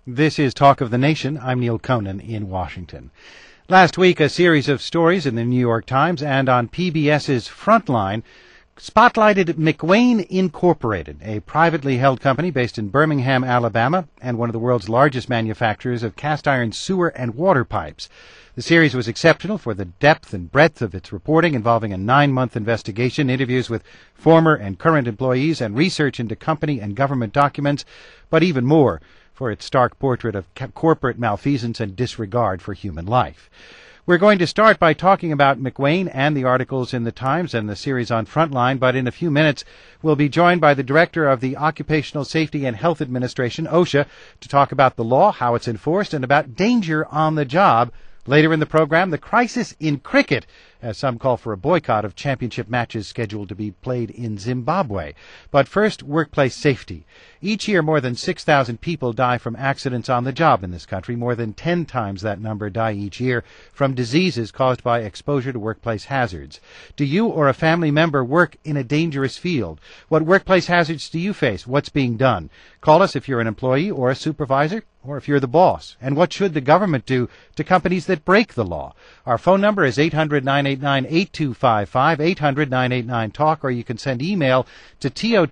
This is Talk of the Nation. I'm Neil Conan in Washington. Last week, a series of stories in the New York Times and on PBS's Frontline spotlighted McWane Incorporated, a privately held company based in Birmingham, Alabama, and one of the world's largest manufacturers of cast iron sewer and water pipes. The series was exceptional for the depth and breadth of its reporting, involving a 9-month investigation, interviews with former and current employees, and research into company and government documents, but even more for its stark portrait of corporate malfeasance and disregard for human life. We're going to start by talking about McWane and the articles in the Times and the series on Frontline, but in a few minutes we'll be joined by the director of the Occupational Safety and Health Administration, OSHA, to talk about the law, how it's enforced, and about danger on the job. Later in the program, the crisis in cricket, as some call for a boycott of championship matches scheduled to be played in Zimbabwe. But first, workplace safety. Each year, more than 6,000 people die from accidents on the job in this country. More than 10 times that number die each year from diseases caused by exposure to workplace hazards. Do you or a family member work in a dangerous field? What workplace hazards do you face? What's being done? Call us if you're an employee or a supervisor, or if you're the boss. And what should the government do to companies that break the law? Our phone number is 800-989-8255, 800-989-TALK, or you can send email to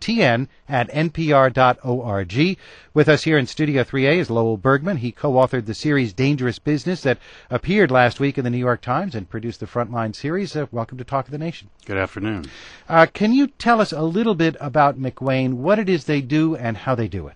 totn@npr.org. With us here in Studio 3A is Lowell Bergman. He co-authored the series Dangerous Business that appeared last week in the New York Times and produced the Frontline series. Welcome to Talk of the Nation. Good afternoon. Can you tell us a little bit about McWane, what it is they do and how they do it?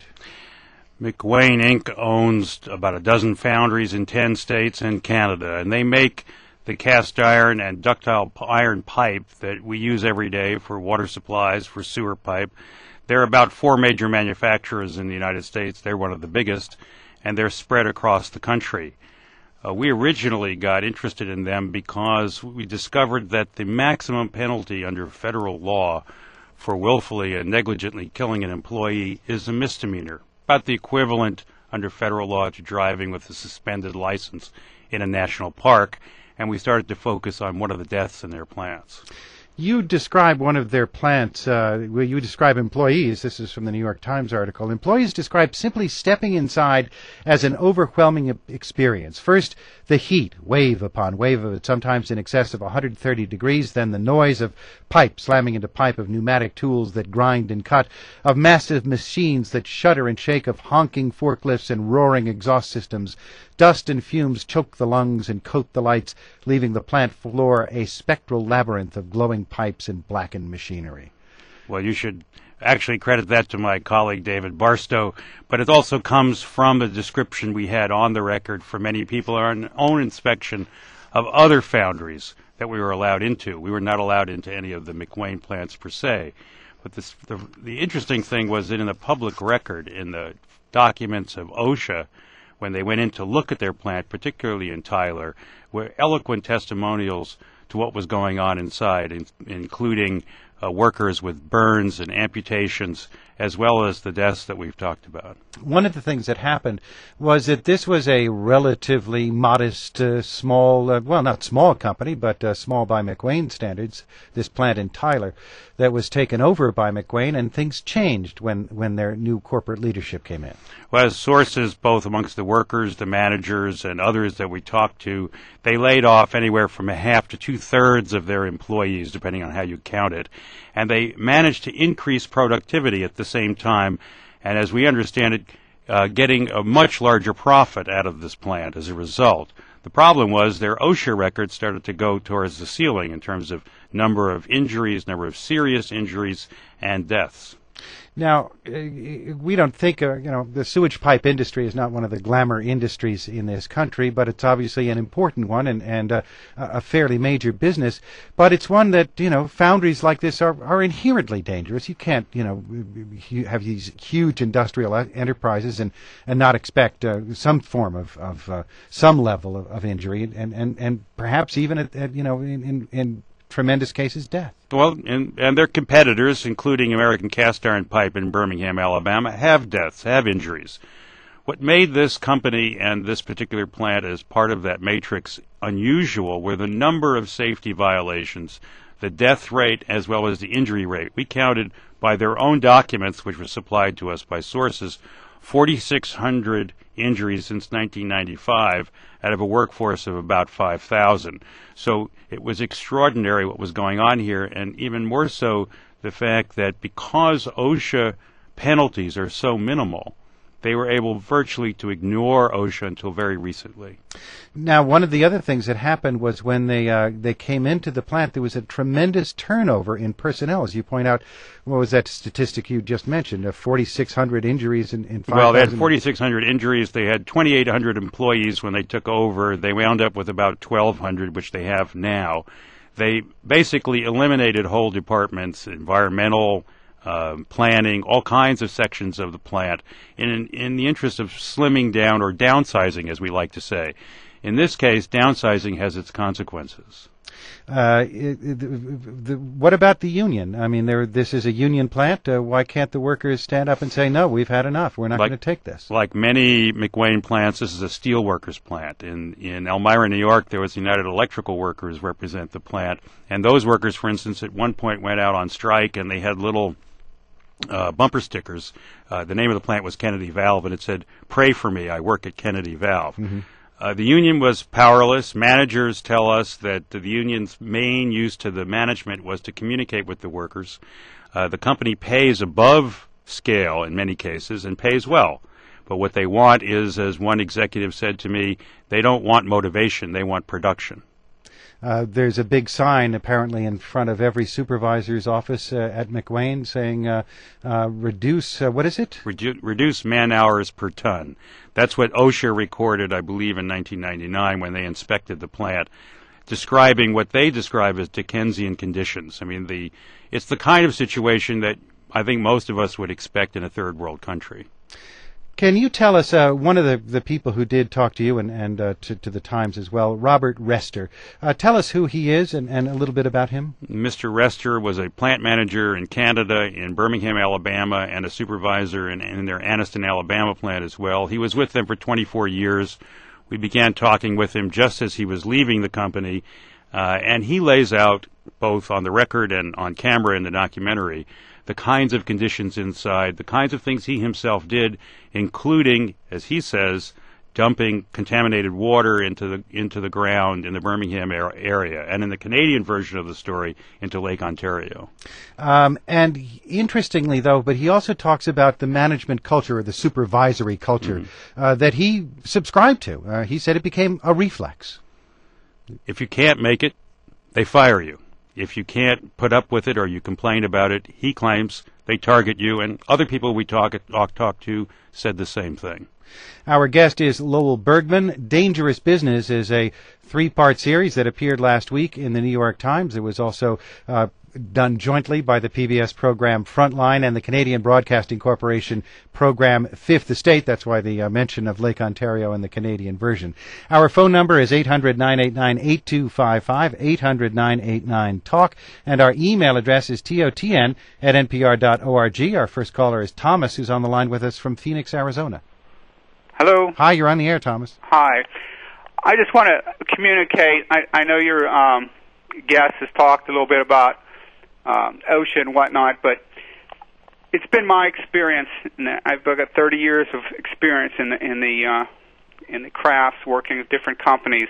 McWane Inc. owns about a dozen foundries in 10 states and Canada, and they make the cast iron and ductile iron pipe that we use every day for water supplies, for sewer pipe. There are about 4 major manufacturers in the United States. They're one of the biggest, and they're spread across the country. We originally got interested in them because we discovered that the maximum penalty under federal law for willfully and negligently killing an employee is a misdemeanor, about the equivalent under federal law to driving with a suspended license in a national park, and we started to focus on one of the deaths in their plants. You describe one of their plants, where you describe employees. This is from the New York Times article. Employees describe simply stepping inside as an overwhelming experience. First, the heat, wave upon wave of it, sometimes in excess of 130 degrees. Then the noise of pipe slamming into pipe, of pneumatic tools that grind and cut, of massive machines that shudder and shake, of honking forklifts and roaring exhaust systems. Dust and fumes choke the lungs and coat the lights, leaving the plant floor a spectral labyrinth of glowing pipes and blackened machinery. Well, you should actually credit that to my colleague David Barstow, but it also comes from the description we had on the record for many people, our own inspection of other foundries that we were allowed into. We were not allowed into any of the McWane plants per se. But the interesting thing was that in the public record, in the documents of OSHA, when they went in to look at their plant, particularly in Tyler, were eloquent testimonials to what was going on inside, including workers with burns and amputations, as well as the deaths that we've talked about. One of the things that happened was that this was a relatively modest, small, not small company, but small by McWane standards, this plant in Tyler, that was taken over by McWane, and things changed when their new corporate leadership came in. Well, as sources, both amongst the workers, the managers, and others that we talked to, they laid off anywhere from a half to 2/3 of their employees, depending on how you count it. And they managed to increase productivity at the same time, and as we understand it, getting a much larger profit out of this plant as a result. The problem was their OSHA records started to go towards the ceiling in terms of number of injuries, number of serious injuries, and deaths. Now, we don't think, the sewage pipe industry is not one of the glamour industries in this country, but it's obviously an important one and a fairly major business. But it's one that, foundries like this are inherently dangerous. You can't, have these huge industrial enterprises and not expect some form of some level of injury and perhaps even in tremendous cases, death. Well, and their competitors, including American Cast Iron Pipe in Birmingham, Alabama, have deaths, have injuries. What made this company and this particular plant as part of that matrix unusual were the number of safety violations, the death rate, as well as the injury rate. We counted by their own documents, which were supplied to us by sources, 4,600 injuries since 1995 out of a workforce of about 5,000. So it was extraordinary what was going on here, and even more so the fact that because OSHA penalties are so minimal, they were able virtually to ignore OSHA until very recently. Now, one of the other things that happened was when they came into the plant, there was a tremendous turnover in personnel. As you point out, what was that statistic you just mentioned? 4,600 injuries in 5,000? Well, they had 4,600 injuries. They had 2,800 employees when they took over. They wound up with about 1,200, which they have now. They basically eliminated whole departments, environmental, planning, all kinds of sections of the plant in the interest of slimming down or downsizing, as we like to say. In this case, downsizing has its consequences. What about the union? I mean, this is a union plant. Why can't the workers stand up and say, no, we've had enough, we're not going to take this? Like many McWane plants, this is a steel workers plant. In Elmira, New York, there was United Electrical Workers represent the plant. And those workers, for instance, at one point went out on strike, and they had little bumper stickers. The name of the plant was Kennedy Valve, and it said, "Pray for me, I work at Kennedy Valve." Mm-hmm. The union was powerless. Managers tell us that the union's main use to the management was to communicate with the workers. The company pays above scale in many cases and pays well. But what they want is, as one executive said to me, they don't want motivation, they want production. There's a big sign apparently in front of every supervisor's office at McWane saying reduce, what is it? Reduce man hours per ton. That's what OSHA recorded, I believe, in 1999 when they inspected the plant, describing what they describe as Dickensian conditions. I mean, it's the kind of situation that I think most of us would expect in a third world country. Can you tell us, one of the people who did talk to you and to the Times as well, Robert Rester, tell us who he is and a little bit about him. Mr. Rester was a plant manager in Canada, in Birmingham, Alabama, and a supervisor in their Anniston, Alabama plant as well. He was with them for 24 years. We began talking with him just as he was leaving the company, and he lays out, both on the record and on camera in the documentary, the kinds of conditions inside, the kinds of things he himself did, including, as he says, dumping contaminated water into the ground in the Birmingham area, and in the Canadian version of the story, into Lake Ontario. And interestingly, though, but he also talks about the management culture, or the supervisory culture, that he subscribed to. He said it became a reflex. If you can't make it, they fire you. If you can't put up with it or you complain about it, he claims they target you, and other people we talked to said the same thing. Our guest is Lowell Bergman. Dangerous Business is a 3-part series that appeared last week in the New York Times. It was also done jointly by the PBS program Frontline and the Canadian Broadcasting Corporation program Fifth Estate. That's why the mention of Lake Ontario in the Canadian version. Our phone number is 800-989-8255, 800-989-TALK, and our email address is totn@npr.org. Our first caller is Thomas, who's on the line with us from Phoenix, Arizona. Hello. Hi, you're on the air, Thomas. Hi. I just want to communicate. I know your guest has talked a little bit about OSHA and whatnot, but it's been my experience, and I've got 30 years of experience in the crafts, working with different companies.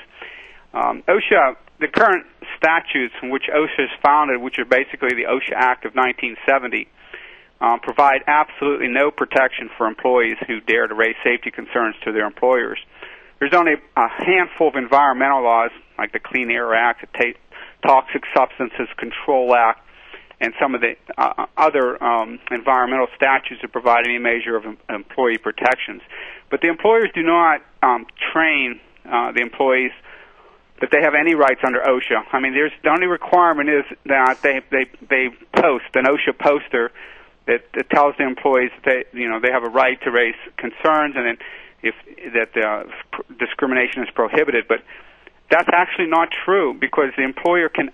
OSHA, the current statutes in which OSHA is founded, which are basically the OSHA Act of 1970, provide absolutely no protection for employees who dare to raise safety concerns to their employers. There's only a handful of environmental laws, like the Clean Air Act, the Toxic Substances Control Act, and some of the other environmental statutes that provide any measure of employee protections. But the employers do not train the employees that they have any rights under OSHA. I mean, the only requirement is that they post an OSHA poster that tells the employees that they have a right to raise concerns, and that discrimination is prohibited. But that's actually not true, because the employer can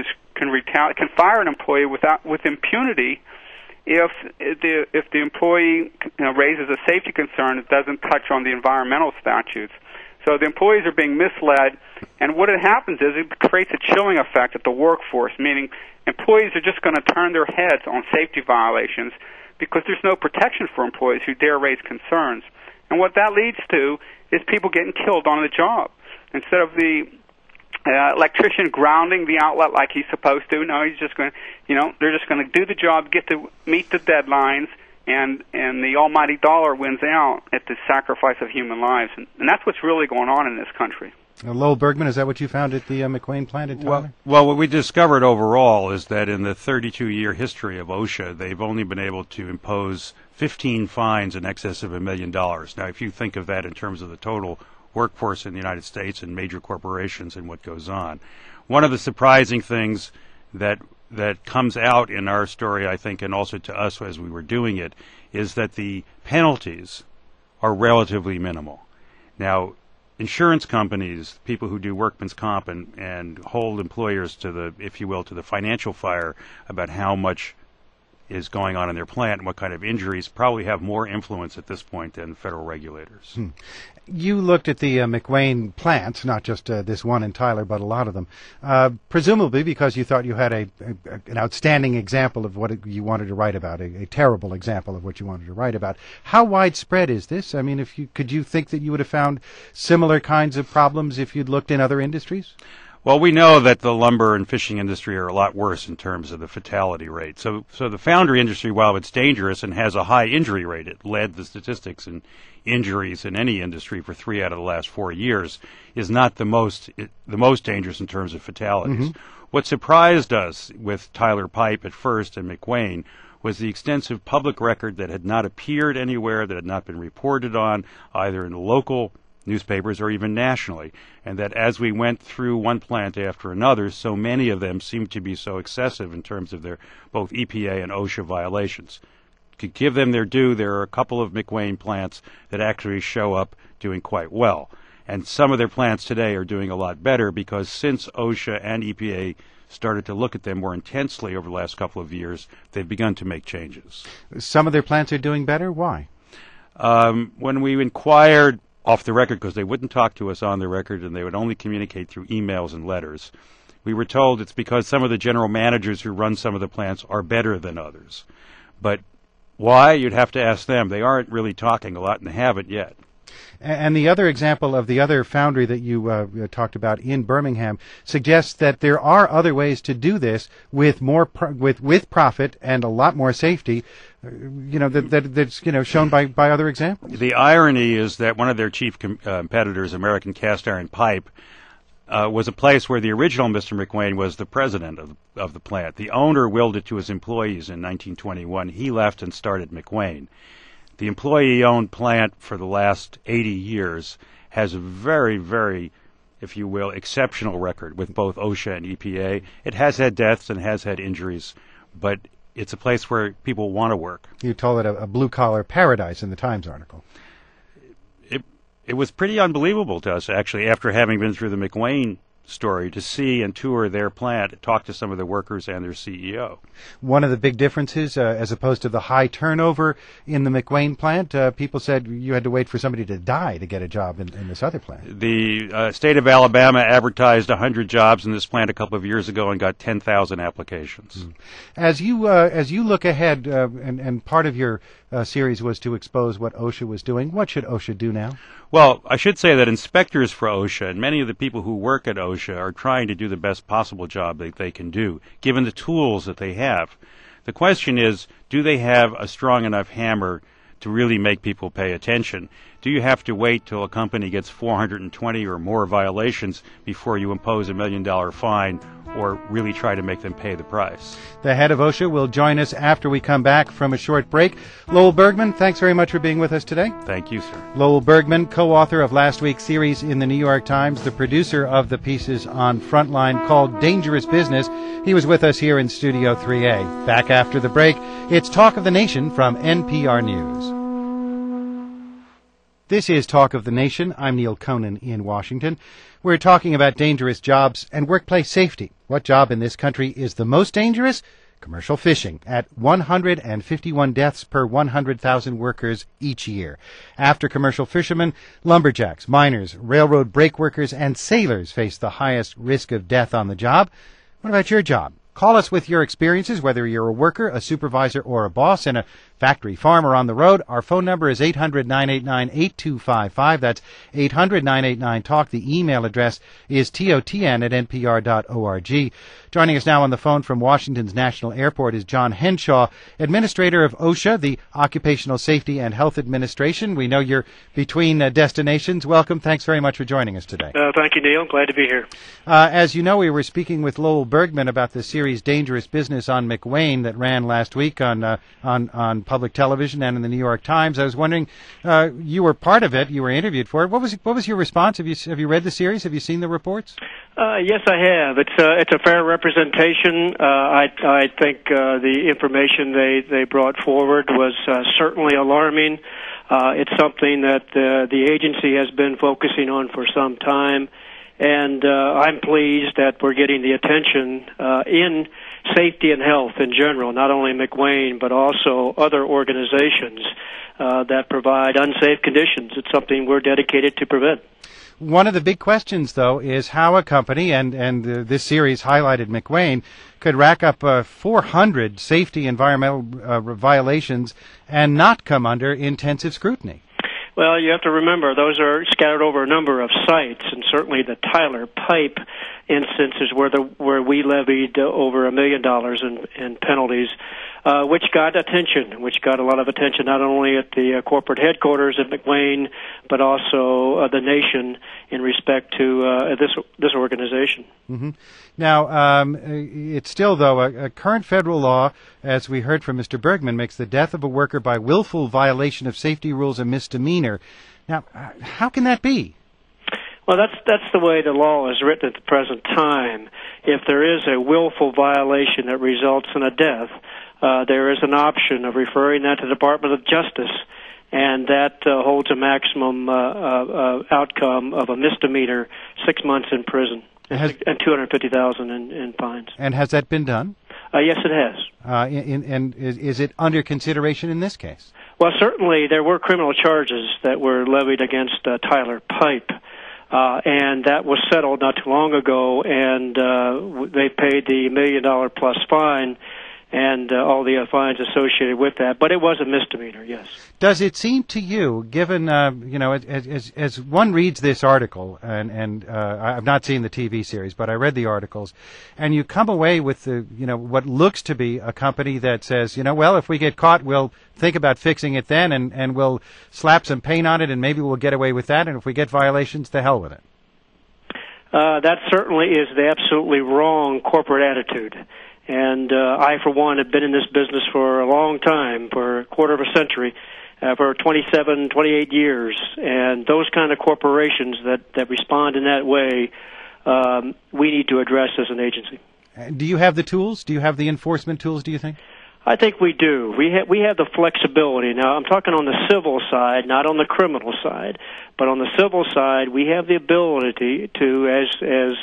fire an employee with impunity if the employee raises a safety concern that doesn't touch on the environmental statutes. So the employees are being misled, and what happens is it creates a chilling effect at the workforce, meaning employees are just going to turn their heads on safety violations because there's no protection for employees who dare raise concerns. And what that leads to is people getting killed on the job. Instead of the electrician grounding the outlet like he's supposed to, no, he's just going to, they're just going to do the job, get to meet the deadlines, and the almighty dollar wins out at the sacrifice of human lives. And that's what's really going on in this country. Lowell Bergman, is that what you found at the McWane plant in Tyler? Well, what we discovered overall is that in the 32-year history of OSHA, they've only been able to impose 15 fines in excess of $1 million. Now, if you think of that in terms of the total workforce in the United States and major corporations and what goes on, one of the surprising things that comes out in our story, I think, and also to us as we were doing it, is that the penalties are relatively minimal. Now, insurance companies, people who do workman's comp and hold employers to the, if you will, to the financial fire about how much is going on in their plant and what kind of injuries, probably have more influence at this point than federal regulators. You looked at the McWane plants, not just this one in Tyler, but a lot of them, presumably because you thought you had an outstanding example of what you wanted to write about, a terrible example of what you wanted to write about. How widespread is this? I mean, could you think that you would have found similar kinds of problems if you'd looked in other industries? Well, we know that the lumber and fishing industry are a lot worse in terms of the fatality rate. So the foundry industry, while it's dangerous and has a high injury rate, it led the statistics in injuries in any industry for 3 out of the last 4 years, is not the most dangerous in terms of fatalities. Mm-hmm. What surprised us with Tyler Pipe at first and McWane was the extensive public record that had not appeared anywhere, that had not been reported on, either in the local newspapers or even nationally, and that as we went through one plant after another, so many of them seemed to be so excessive in terms of their both EPA and OSHA violations. To give them their due, there are a couple of McWane plants that actually show up doing quite well. And some of their plants today are doing a lot better because since OSHA and EPA started to look at them more intensely over the last couple of years, they've begun to make changes. Some of their plants are doing better? Why? When we inquired off the record, because they wouldn't talk to us on the record and they would only communicate through emails and letters, we were told it's because some of the general managers who run some of the plants are better than others. But why? You'd have to ask them. They aren't really talking a lot and they haven't yet. And the other example of the other foundry that you talked about in Birmingham suggests that there are other ways to do this with more with profit and a lot more safety. That's shown by other examples. The irony is that one of their chief competitors, American Cast Iron Pipe, was a place where the original Mr. McWane was the president of the plant. The owner willed it to his employees in 1921. He left and started McWane. The employee-owned plant for the last 80 years has a very, very, if you will, exceptional record with both OSHA and EPA. It has had deaths and has had injuries, but it's a place where people want to work. You call it a blue-collar paradise in the Times article. It was pretty unbelievable to us, actually, after having been through the McWane story, to see and tour their plant, talk to some of the workers and their CEO. One of the big differences, as opposed to the high turnover in the McWane plant, people said you had to wait for somebody to die to get a job in this other plant. The state of Alabama advertised 100 jobs in this plant a couple of years ago and got 10,000 applications. As you look ahead, and part of your series was to expose what OSHA was doing, what should OSHA do now? Well, I should say that inspectors for OSHA and many of the people who work at OSHA are trying to do the best possible job that they can do, given the tools that they have. The question is, do they have a strong enough hammer to really make people pay attention? Do you have to wait till a company gets 420 or more violations before you impose $1 million fine or really try to make them pay the price? The head of OSHA will join us after we come back from a short break. Lowell Bergman, thanks very much for being with us today. Thank you, sir. Lowell Bergman, co-author of last week's series in the New York Times, the producer of the pieces on Frontline called Dangerous Business. He was with us here in Studio 3A. Back after the break, it's Talk of the Nation from NPR News. This is Talk of the Nation. I'm Neil Conan in Washington. We're talking about dangerous jobs and workplace safety. What job in this country is the most dangerous? Commercial fishing, at 151 deaths per 100,000 workers each year. After commercial fishermen, lumberjacks, miners, railroad brake workers, and sailors face the highest risk of death on the job. What about your job? Call us with your experiences, whether you're a worker, a supervisor, or a boss, and a factory, farm, or on the road. Our phone number is 800-989-8255. That's 800-989-TALK. The email address is totn@npr.org. Joining us now on the phone from Washington's National Airport is John Henshaw, Administrator of OSHA, the Occupational Safety and Health Administration. We know you're between destinations. Welcome. Thanks very much for joining us today. Thank you, Neil. Glad to be here. As you know, we were speaking with Lowell Bergman about the series Dangerous Business on McWane that ran last week on public television and in the New York Times. I was wondering, you were part of it. You were interviewed for it. What was your response? Have you read the series? Have you seen the reports? Yes, I have. It's a fair representation. I think the information they brought forward was certainly alarming. It's something that the agency has been focusing on for some time, and I'm pleased that we're getting the attention in safety and health in general, not only McWane, but also other organizations that provide unsafe conditions. It's something we're dedicated to prevent. One of the big questions, though, is how a company, and this series highlighted McWane, could rack up 400 safety environmental violations and not come under intensive scrutiny. Well, you have to remember, those are scattered over a number of sites, and certainly the Tyler Pipe instance is where we levied over $1 million in penalties, which got a lot of attention, not only at the corporate headquarters at McWane, but also the nation in respect to this organization. Mm-hmm. Now, it's still, though, a current federal law, as we heard from Mr. Bergman, makes the death of a worker by willful violation of safety rules a misdemeanor. Now, how can that be? Well, that's the way the law is written at the present time. If there is a willful violation that results in a death, there is an option of referring that to the Department of Justice, and that holds a maximum outcome of a misdemeanor, 6 months in prison, and $250,000 in fines. And has that been done? Yes, it has. And is it under consideration in this case? Well, certainly there were criminal charges that were levied against Tyler Pipe, and that was settled not too long ago, and they paid the $1 million plus fine and all the fines associated with that. But it was a misdemeanor, yes. Does it seem to you, given, as one reads this article, and I've not seen the TV series, but I read the articles, and you come away with what looks to be a company that says, well, if we get caught, we'll think about fixing it then, and we'll slap some paint on it, and maybe we'll get away with that, and if we get violations, to hell with it. That certainly is the absolutely wrong corporate attitude. And I, for one, have been in this business for a long time, for a quarter of a century, for 27, 28 years. And those kind of corporations that respond in that way, we need to address as an agency. Do you have the tools? Do you have the enforcement tools, do you think? I think we do. We have the flexibility. Now, I'm talking on the civil side, not on the criminal side. But on the civil side, we have the ability to, as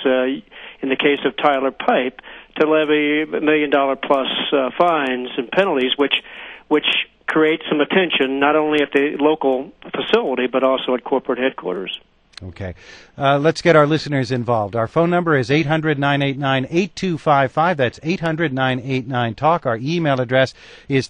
in the case of Tyler Pipe, to levy $1 million plus fines and penalties, which create some attention not only at the local facility but also at corporate headquarters. Okay. Let's get our listeners involved. Our phone number is 800-989-8255. That's 800-989-TALK. Our email address is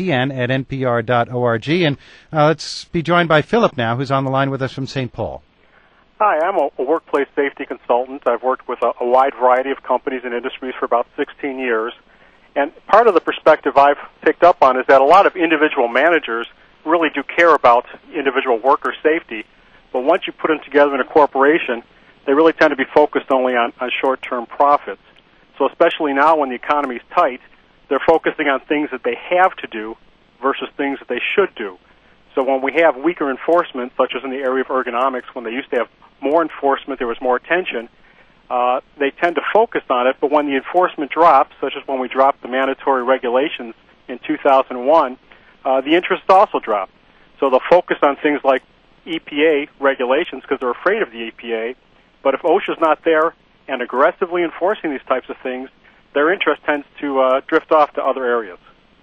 totn@npr.org. And let's be joined by Philip now, who's on the line with us from St. Paul. Hi, I'm a workplace safety consultant. I've worked with a wide variety of companies and industries for about 16 years. And part of the perspective I've picked up on is that a lot of individual managers really do care about individual worker safety. But once you put them together in a corporation, they really tend to be focused only on short-term profits. So especially now when the economy is tight, they're focusing on things that they have to do versus things that they should do. So when we have weaker enforcement, such as in the area of ergonomics, when they used to have more enforcement, there was more attention, they tend to focus on it. But when the enforcement drops, such as when we dropped the mandatory regulations in 2001, the interest also dropped. So they'll focus on things like EPA regulations because they're afraid of the EPA. But if OSHA's not there and aggressively enforcing these types of things, their interest tends to drift off to other areas.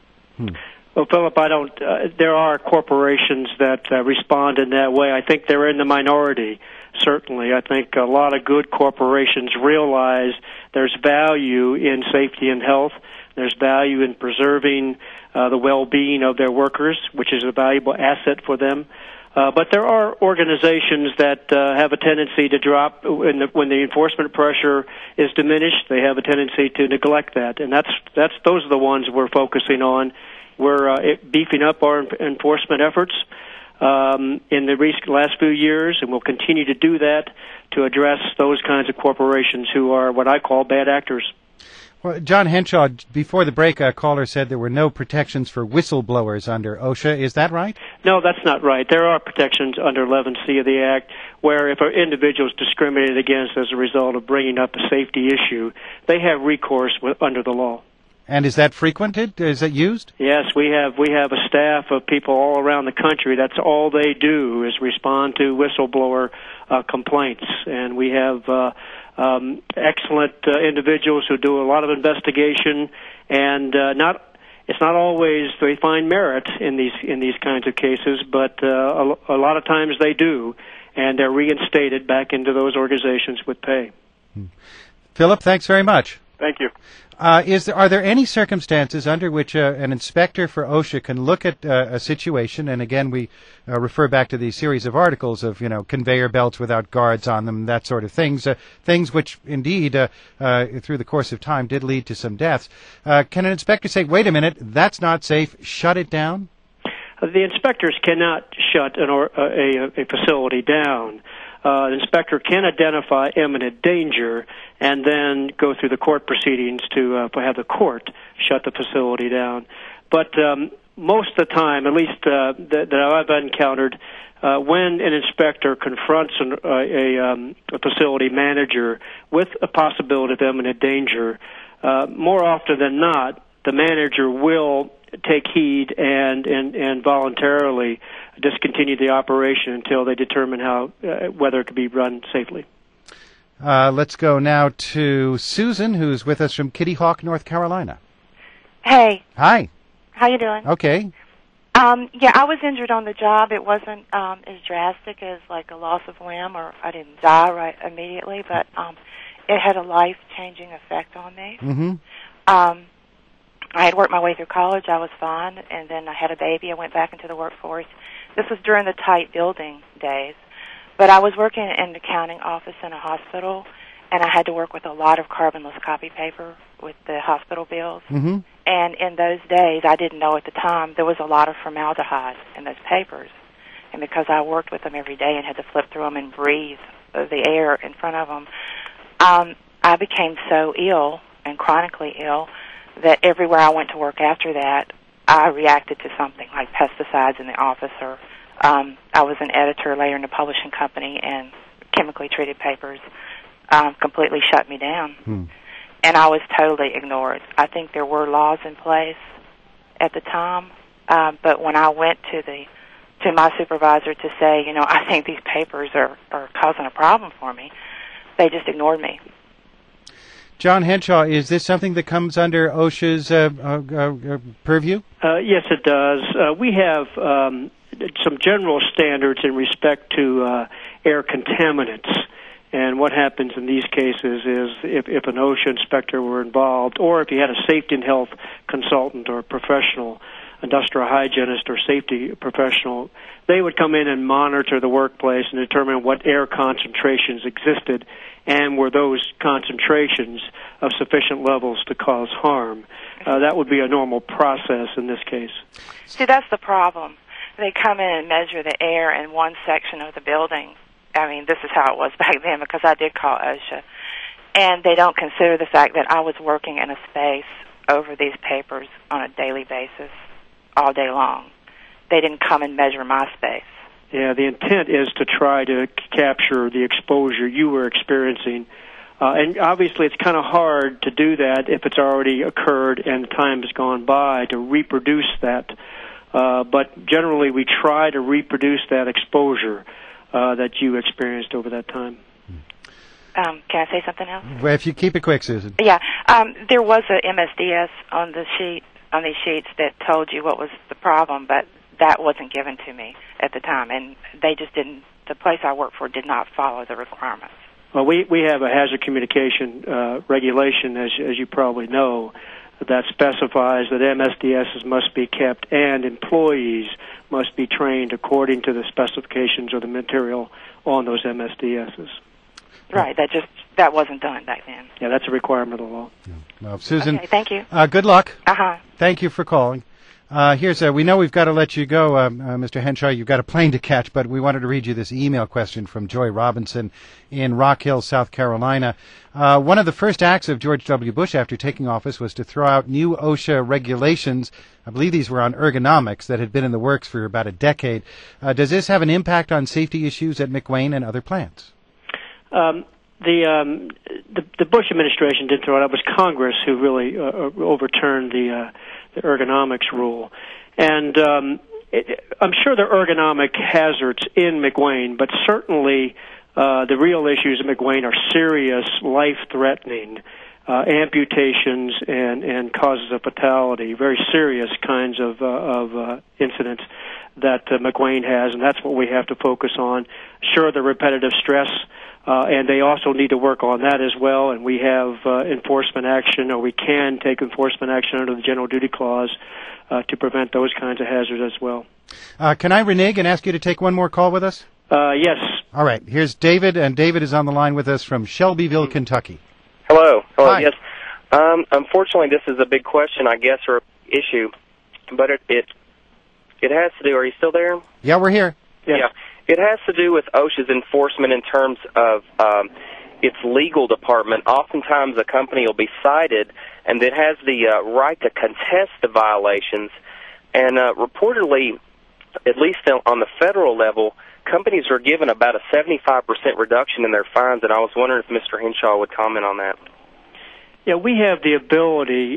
Well, Philip, there are corporations that respond in that way. I think they're in the minority, certainly. I think a lot of good corporations realize there's value in safety and health. There's value in preserving the well-being of their workers, which is a valuable asset for them. But there are organizations that have a tendency to drop when the enforcement pressure is diminished. They have a tendency to neglect that, and those are the ones we're focusing on. We're beefing up our enforcement efforts in the last few years, and we'll continue to do that to address those kinds of corporations who are what I call bad actors. Well, John Henshaw, before the break, a caller said there were no protections for whistleblowers under OSHA. Is that right? No, that's not right. There are protections under 11C of the Act where if an individual is discriminated against as a result of bringing up a safety issue, they have recourse under the law. And is that frequented? Is that used? Yes, we have a staff of people all around the country. That's all they do is respond to whistleblower complaints, and we have excellent individuals who do a lot of investigation, and it's not always they find merit in these kinds of cases, but a lot of times they do, and they're reinstated back into those organizations with pay. Philip, thanks very much. Thank you. Are there any circumstances under which an inspector for OSHA can look at a situation, and again we refer back to these series of articles of conveyor belts without guards on them, that sort of things which indeed through the course of time did lead to some deaths. Can an inspector say, wait a minute, that's not safe, shut it down? The inspectors cannot shut a facility down. An inspector can identify imminent danger and then go through the court proceedings to have the court shut the facility down. But most of the time, at least that I've encountered, when an inspector confronts a facility manager with a possibility of imminent danger, more often than not, the manager will take heed and voluntarily discontinue the operation until they determine whether it can be run safely. Let's go now to Susan, who's with us from Kitty Hawk, North Carolina. Hey. Hi. How you doing? Okay. Yeah, I was injured on the job. It wasn't as drastic as like a loss of limb, or I didn't die right immediately, but it had a life-changing effect on me. Mm-hmm. I had worked my way through college. I was fine, and then I had a baby. I went back into the workforce. This was during the tight building days. But I was working in an accounting office in a hospital, and I had to work with a lot of carbonless copy paper with the hospital bills. Mm-hmm. And in those days, I didn't know at the time, there was a lot of formaldehyde in those papers. And because I worked with them every day and had to flip through them and breathe the air in front of them, I became so ill and chronically ill that everywhere I went to work after that, I reacted to something like pesticides in the office, or I was an editor later in a publishing company, and chemically treated papers completely shut me down. And I was totally ignored. I think there were laws in place at the time, but when I went to my supervisor to say, I think these papers are causing a problem for me, they just ignored me. John Henshaw, is this something that comes under OSHA's purview? Yes, it does. We have some general standards in respect to air contaminants. And what happens in these cases is if an OSHA inspector were involved, or if you had a safety and health consultant or professional, industrial hygienist or safety professional, they would come in and monitor the workplace and determine what air concentrations existed and were those concentrations of sufficient levels to cause harm. That would be a normal process in this case. See, that's the problem. They come in and measure the air in one section of the building. I mean, this is how it was back then because I did call OSHA. And they don't consider the fact that I was working in a space over these papers on a daily basis all day long. They didn't come and measure my space. Yeah, the intent is to try to capture the exposure you were experiencing. And obviously it's kind of hard to do that if it's already occurred and time has gone by to reproduce that. But generally we try to reproduce that exposure that you experienced over that time. Can I say something else? Well, if you keep it quick, Susan. Yeah. There was a MSDS on these sheets that told you what was the problem, but that wasn't given to me at the time, and they just didn't. The place I worked for did not follow the requirements. Well, we have a hazard communication regulation, as you probably know, that specifies that MSDSs must be kept and employees must be trained according to the specifications of the material on those MSDSs. Right, that wasn't done back then. Yeah, that's a requirement of the law. Well, Susan, Okay, thank you. Good luck. Uh-huh. Thank you for calling. We know we've got to let you go, Mr. Henshaw. You've got a plane to catch, but we wanted to read you this email question from Joy Robinson in Rock Hill, South Carolina. One of the first acts of George W. Bush after taking office was to throw out new OSHA regulations. I believe these were on ergonomics that had been in the works for about a decade. Does this have an impact on safety issues at McWane and other plants? The Bush administration did throw it out. It was Congress who really overturned the ergonomics rule. And I'm sure there are ergonomic hazards in McWane, but certainly the real issues at McWane are serious, life-threatening amputations and causes of fatality, very serious kinds of incidents that McWane has, and that's what we have to focus on. Sure, the repetitive stress, and they also need to work on that as well, and we have enforcement action, or we can take enforcement action under the General Duty Clause to prevent those kinds of hazards as well. Can I renege and ask you to take one more call with us? Yes. All right. Here's David, and David is on the line with us from Shelbyville, Kentucky. Hello. Hi. Yes. Unfortunately, this is a big question, I guess, or issue, but it has to do. Are you still there? Yeah, we're here. Yes. Yeah. It has to do with OSHA's enforcement in terms of its legal department. Oftentimes, a company will be cited, and it has the right to contest the violations. And reportedly, at least on the federal level, companies are given about a 75% reduction in their fines. And I was wondering if Mr. Henshaw would comment on that. Yeah, we have the ability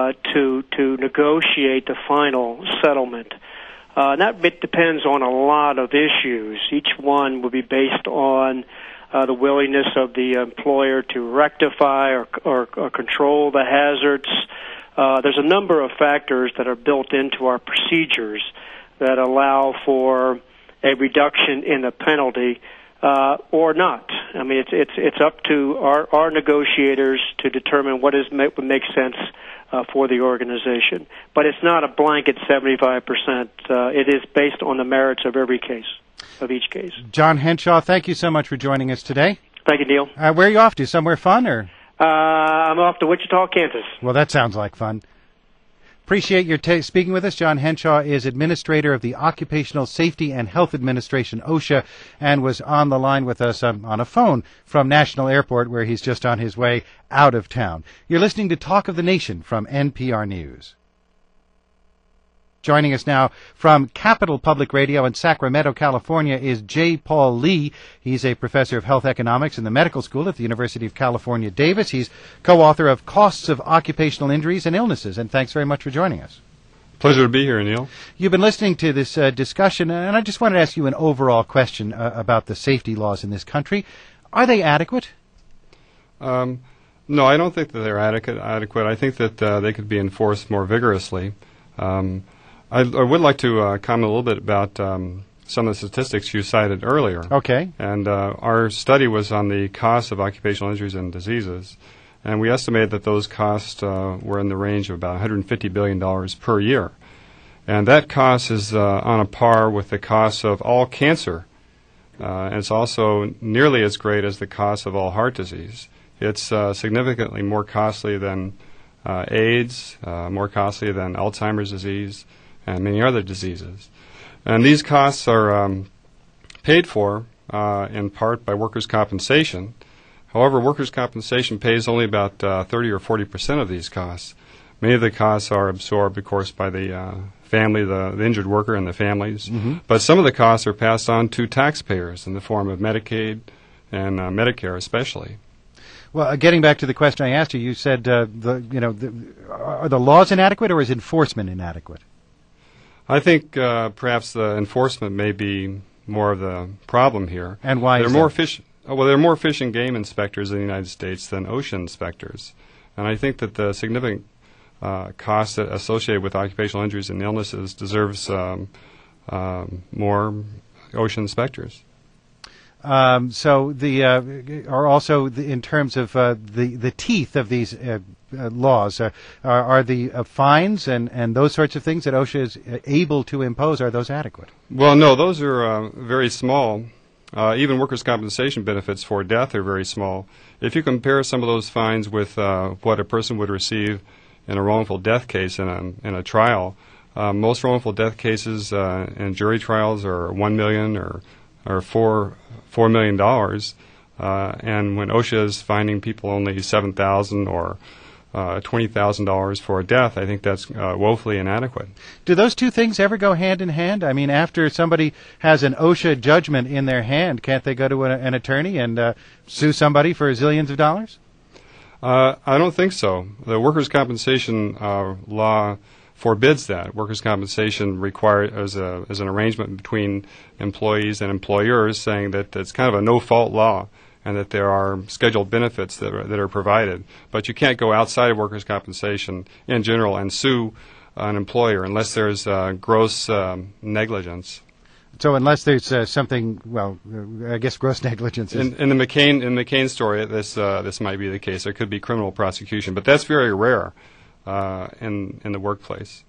to negotiate the final settlement. That depends on a lot of issues. Each one will be based on the willingness of the employer to rectify or control the hazards. There's a number of factors that are built into our procedures that allow for a reduction in the penalty or not. I mean, it's up to our negotiators to determine what would make sense for the organization. But it's not a blanket 75%. It is based on the merits of each case. John Henshaw, thank you so much for joining us today. Thank you, Neil. Where are you off to? Somewhere fun, or? I'm off to Wichita, Kansas. Well, that sounds like fun. Appreciate your speaking with us. John Henshaw is administrator of the Occupational Safety and Health Administration, OSHA, and was on the line with us on a phone from National Airport, where he's just on his way out of town. You're listening to Talk of the Nation from NPR News. Joining us now from Capital Public Radio in Sacramento, California, is J. Paul Lee. He's a professor of health economics in the medical school at the University of California, Davis. He's co-author of Costs of Occupational Injuries and Illnesses, and thanks very much for joining us. Pleasure to be here, Neil. You've been listening to this discussion, and I just wanted to ask you an overall question about the safety laws in this country. Are they adequate? No, I don't think that they're adequate. I think that they could be enforced more vigorously. I would like to comment a little bit about some of the statistics you cited earlier. Okay. And our study was on the cost of occupational injuries and diseases, and we estimated that those costs were in the range of about $150 billion per year. And that cost is on a par with the cost of all cancer, and it's also nearly as great as the cost of all heart disease. It's significantly more costly than AIDS, more costly than Alzheimer's disease, and many other diseases. And these costs are paid for in part by workers' compensation. However, workers' compensation pays only about 30 or 40% of these costs. Many of the costs are absorbed, of course, by the family, the injured worker and the families. Mm-hmm. But some of the costs are passed on to taxpayers in the form of Medicaid and Medicare especially. Well, getting back to the question I asked you, you said, are the laws inadequate or is enforcement inadequate? I think perhaps the enforcement may be more of the problem here. And why is that? There are more fish and game inspectors in the United States than ocean inspectors. And I think that the significant costs associated with occupational injuries and illnesses deserves more ocean inspectors. So are also in terms of the teeth of these laws, are the fines and those sorts of things that OSHA is able to impose, are those adequate? Well, no, those are very small. Even workers' compensation benefits for death are very small. If you compare some of those fines with what a person would receive in a wrongful death case in a trial, most wrongful death cases in jury trials are $1 million or $4 million, and when OSHA is fining people only $7,000 or $20,000 for a death, I think that's woefully inadequate. Do those two things ever go hand in hand? I mean, after somebody has an OSHA judgment in their hand, can't they go to an attorney and sue somebody for zillions of dollars? I don't think so. The workers' compensation law forbids that. Workers' compensation requires as an arrangement between employees and employers, saying that it's kind of a no-fault law and that there are scheduled benefits that are provided. But you can't go outside of workers' compensation in general and sue an employer unless there's gross negligence. So unless there's something, well, I guess gross negligence is... In the McCain story, this might be the case. There could be criminal prosecution, but that's very rare in the workplace.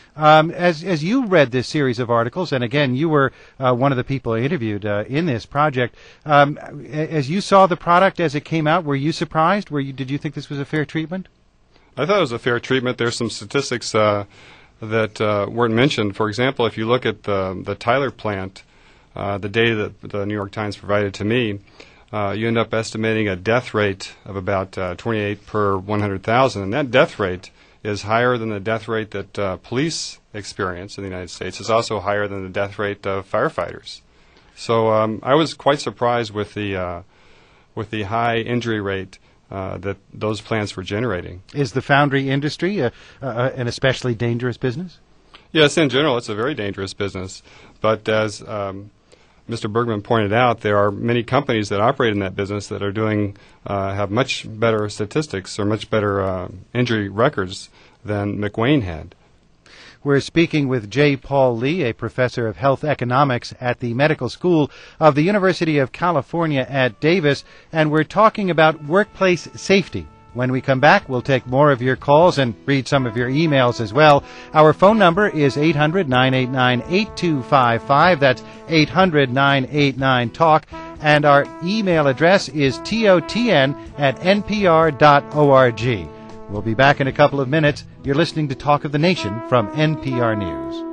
As you read this series of articles, and again, you were one of the people I interviewed in this project, as you saw the product as it came out, were you surprised? Did you think this was a fair treatment? I thought it was a fair treatment. There's some statistics that weren't mentioned. For example, if you look at the Tyler plant, the data that the New York Times provided to me, you end up estimating a death rate of about 28 per 100,000, and that death rate is higher than the death rate that police experience in the United States. It's also higher than the death rate of firefighters. So I was quite surprised with the high injury rate that those plants were generating. Is the foundry industry an especially dangerous business? Yes, in general, it's a very dangerous business. But as Mr. Bergman pointed out, there are many companies that operate in that business that are have much better statistics or much better injury records than McWane had. We're speaking with J. Paul Lee, a professor of health economics at the Medical School of the University of California at Davis, and we're talking about workplace safety. When we come back, we'll take more of your calls and read some of your emails as well. Our phone number is 800-989-8255. That's 800-989-TALK. And our email address is totn@npr.org. We'll be back in a couple of minutes. You're listening to Talk of the Nation from NPR News.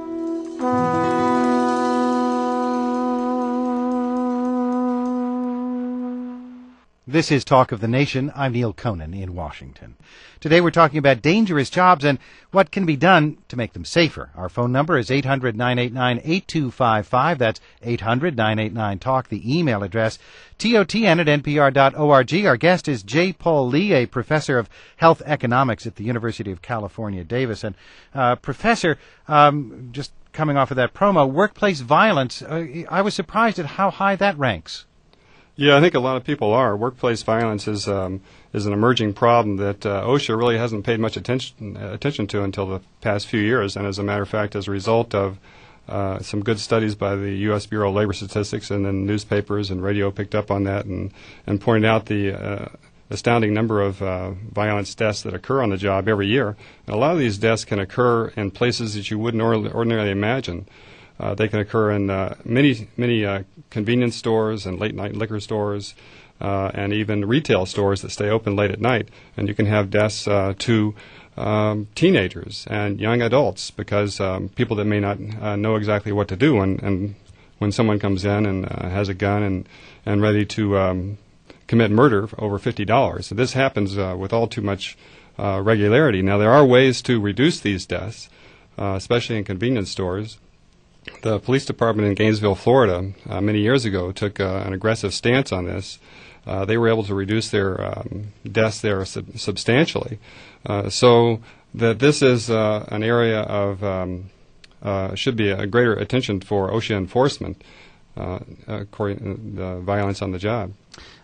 This is Talk of the Nation. I'm Neil Conan in Washington. Today we're talking about dangerous jobs and what can be done to make them safer. Our phone number is 800-989-8255. That's 800-989-TALK. The email address, totn@npr.org. Our guest is J. Paul Lee, a professor of health economics at the University of California, Davis. And Professor, just coming off of that promo, workplace violence, I was surprised at how high that ranks. Yeah, I think a lot of people are. Workplace violence is an emerging problem that OSHA really hasn't paid much attention to until the past few years. And as a matter of fact, as a result of some good studies by the U.S. Bureau of Labor Statistics, and then newspapers and radio picked up on that and pointed out the astounding number of violence deaths that occur on the job every year. And a lot of these deaths can occur in places that you wouldn't ordinarily imagine. They can occur in many convenience stores and late-night liquor stores and even retail stores that stay open late at night. And you can have deaths to teenagers and young adults because people that may not know exactly what to do and when someone comes in and has a gun and ready to commit murder for over $50. So this happens with all too much regularity. Now, there are ways to reduce these deaths, especially in convenience stores. The police department in Gainesville, Florida, many years ago took an aggressive stance on this. They were able to reduce their deaths there substantially. So that this is an area of should be a greater attention for OSHA enforcement, according to the violence on the job.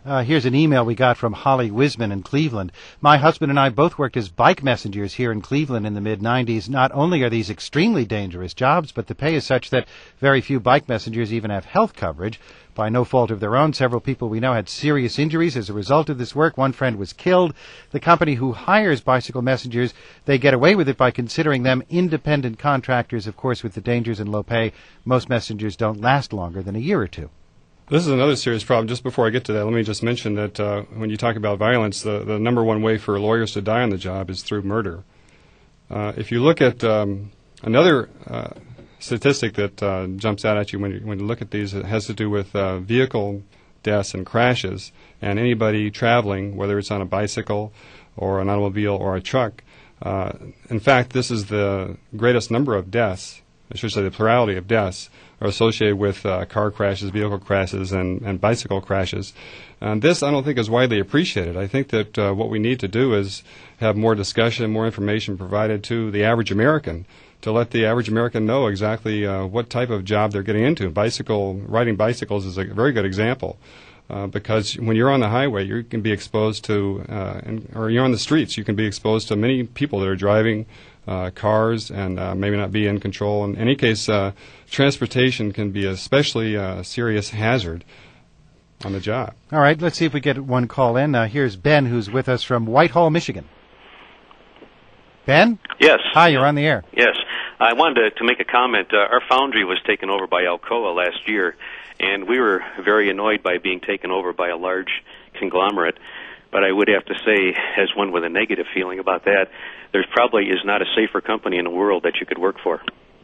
Here's an email we got from Holly Wisman in Cleveland. My husband and I both worked as bike messengers here in Cleveland in the mid-'90s. Not only are these extremely dangerous jobs, but the pay is such that very few bike messengers even have health coverage. By no fault of their own, several people we know had serious injuries as a result of this work. One friend was killed. The company who hires bicycle messengers, they get away with it by considering them independent contractors. Of course, with the dangers and low pay, most messengers don't last longer than a year or two. This is another serious problem. Just before I get to that, let me just mention that when you talk about violence, the number one way for lawyers to die on the job is through murder. If you look at another statistic that jumps out at you when you look at these, it has to do with vehicle deaths and crashes, and anybody traveling, whether it's on a bicycle or an automobile or a truck. In fact, this is the greatest number of deaths, I should say the plurality of deaths, are associated with car crashes, vehicle crashes, and bicycle crashes. And this, I don't think, is widely appreciated. I think that what we need to do is have more discussion, more information provided to the average American, to let the average American know exactly what type of job they're getting into. Riding bicycles is a very good example. Because when you're on the highway, you can be exposed to, or you're on the streets, you can be exposed to many people that are driving cars and maybe not be in control. In any case, transportation can be especially a serious hazard on the job. All right, let's see if we get one call in. Here's Ben, who's with us from Whitehall, Michigan. Ben? Yes. Hi, you're on the air. Yes. I wanted to make a comment. Our foundry was taken over by Alcoa last year, and we were very annoyed by being taken over by a large conglomerate. But I would have to say, as one with a negative feeling about that, there probably is not a safer company in the world that you could work for.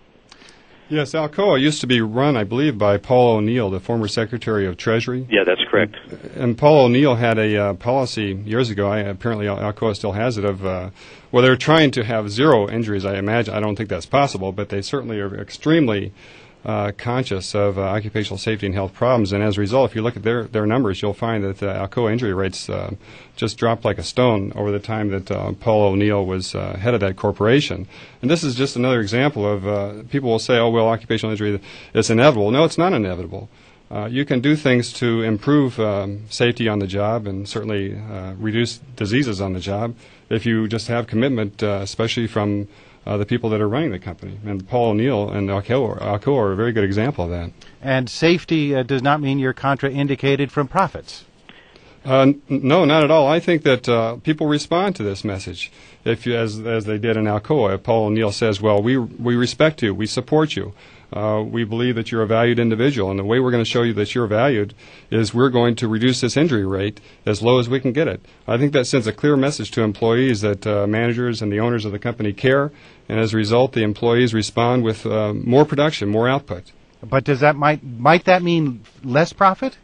Yes, Alcoa used to be run, I believe, by Paul O'Neill, the former Secretary of Treasury. Yeah, that's correct. And Paul O'Neill had a policy years ago, apparently Alcoa still has it, of, they're trying to have zero injuries, I imagine. I don't think that's possible, but they certainly are extremely conscious of occupational safety and health problems. And as a result, if you look at their numbers, you'll find that Alcoa injury rates just dropped like a stone over the time that Paul O'Neill was head of that corporation. And this is just another example of people will say, occupational injury is inevitable. No, it's not inevitable. You can do things to improve safety on the job and certainly reduce diseases on the job if you just have commitment, especially from the people that are running the company. And Paul O'Neill and Alcoa are a very good example of that. And safety does not mean you're contraindicated from profits. No, not at all. I think that people respond to this message. If you, as they did in Alcoa, if Paul O'Neill says, we respect you, we support you, we believe that you're a valued individual, and the way we're going to show you that you're valued is we're going to reduce this injury rate as low as we can get it. I think that sends a clear message to employees that managers and the owners of the company care, and as a result, the employees respond with more production, more output. But does that might that mean less profit?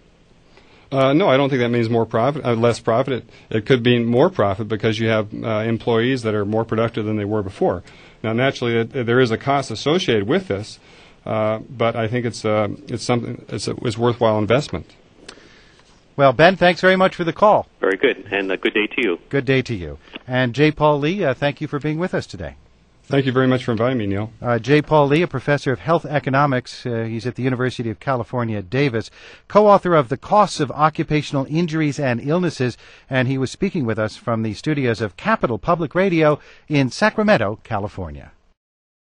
No, I don't think that means more profit, less profit. It could mean more profit because you have employees that are more productive than they were before. Now, naturally, there is a cost associated with this, but I think it's something it's worthwhile investment. Well, Ben, thanks very much for the call. Very good, and a good day to you. Good day to you. And J. Paul Lee, thank you for being with us today. Thank you very much for inviting me, Neil. J. Paul Lee, a professor of health economics. He's at the University of California at Davis, co-author of The Costs of Occupational Injuries and Illnesses, and he was speaking with us from the studios of Capital Public Radio in Sacramento, California.